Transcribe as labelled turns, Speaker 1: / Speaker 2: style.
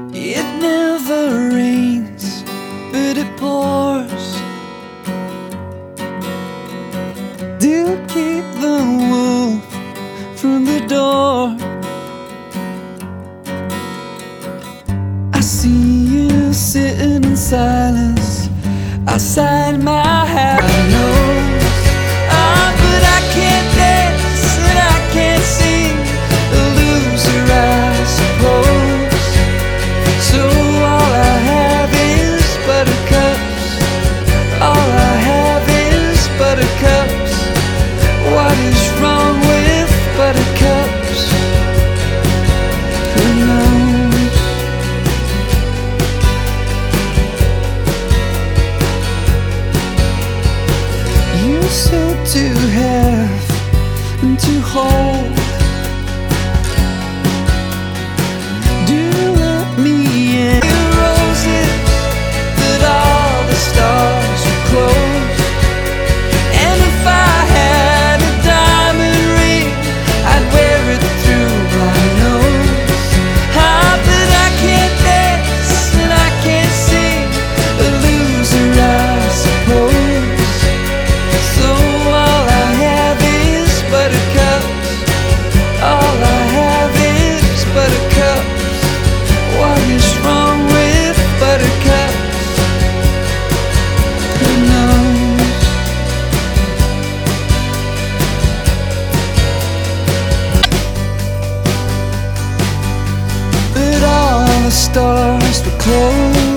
Speaker 1: It never rains, but it pours to keep the wolf from the door. I see you sitting in silence outside my house. I know, but I can't dance and I can't sing, a loser I suppose. So all I have is buttercups. All I have is buttercups. What is wrong with buttercups? Who knows? You said to have and to hold. Do let me in. Roses, but all the stars are closed. And if I had a diamond ring, I'd wear it through my nose. But I can't dance and I can't sing, a loser I suppose. So all I have is buttercups. All I have is buttercups. What is wrong with buttercups? Who knows? But all the stars were closed.